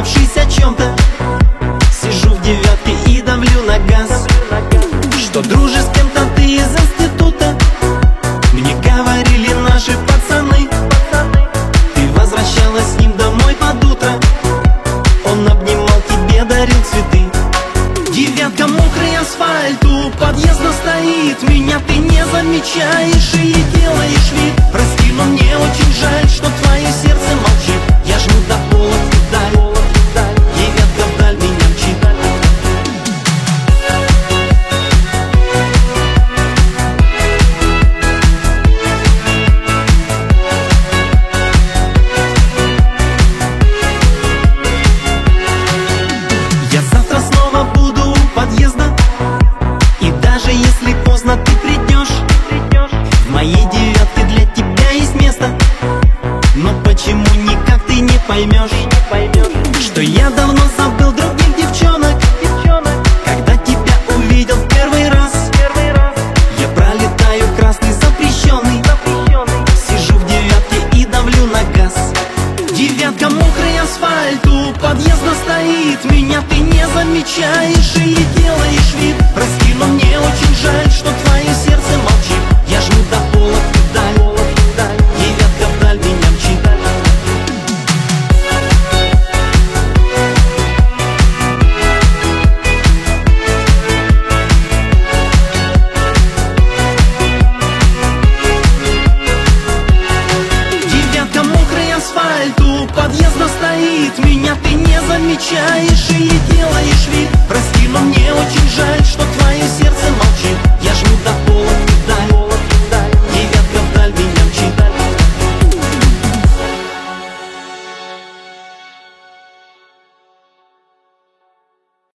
задумавшись о чем-то, сижу в девятке и давлю на газ. Что дружишь с кем-то ты из института, мне говорили наши пацаны. Ты возвращалась с ним домой под утро, он обнимал тебе, дарил цветы. Девятка, мокрый асфальт, у подъезда стоит, меня ты не замечаешь и делаешь вид. Прости, но мне очень жаль, что твое сердце молчит. Я жму до пола вдаль, девятка вдаль меня мчит. Я завтра снова буду у подъезда, и даже если поздно ты придешь, в моей девятке для тебя есть место. Но почему никак ты не поймешь, что я давно забыл других девчонок? Когда тебя увидел в первый раз, я пролетаю красный запрещенный, сижу в девятке и давлю на газ. Девятка, мокрый асфальт, у подъезда стоит, меня ты не замечаешь и делаешь вид. Прости, но мне очень жаль, что твое сердце молчит. Я жму до пола вдаль, девятка вдаль меня мчит. Девятка, мокрый асфальт, у подъезда стоит, меня ты не замечаешь и делаешь вид. Прости, но мне очень жаль, что